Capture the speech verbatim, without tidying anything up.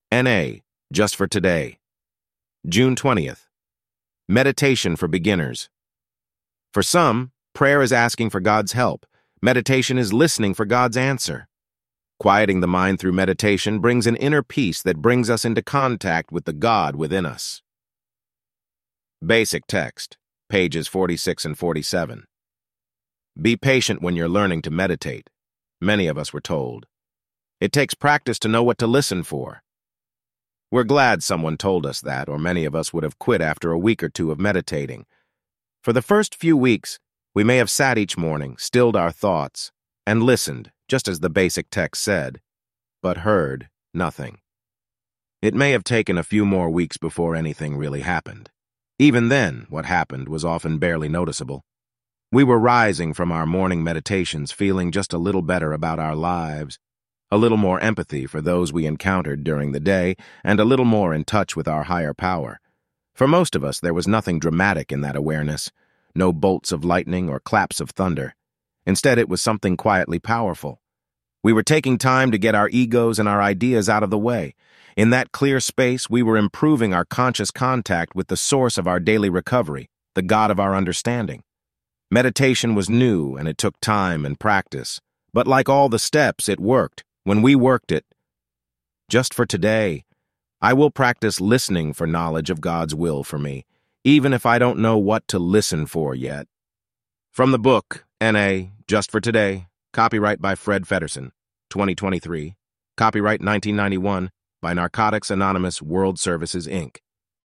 N A, just for today. June twentieth. Meditation for beginners. For some, prayer is asking for God's help. Meditation is listening for God's answer. Quieting the mind through meditation brings an inner peace that brings us into contact with the God within us. Basic text, pages forty-six and forty-seven. Be patient when you're learning to meditate, many of us were told. It takes practice to know what to listen for. We're glad someone told us that, or many of us would have quit after a week or two of meditating. For the first few weeks, we may have sat each morning, stilled our thoughts, and listened, just as the basic text said, but heard nothing. It may have taken a few more weeks before anything really happened. Even then, what happened was often barely noticeable. We were rising from our morning meditations feeling just a little better about our lives, a little more empathy for those we encountered during the day, and a little more in touch with our higher power. For most of us, there was nothing dramatic in that awareness, no bolts of lightning or claps of thunder. Instead, it was something quietly powerful. We were taking time to get our egos and our ideas out of the way. In that clear space, we were improving our conscious contact with the source of our daily recovery, the God of our understanding. Meditation was new, and it took time and practice. But like all the steps, it worked. When we worked it, just for today, I will practice listening for knowledge of God's will for me, even if I don't know what to listen for yet. From the book, N A, Just for Today, copyright by Fred Feddersen, twenty twenty-three, copyright nineteen ninety-one, by Narcotics Anonymous World Services, Incorporated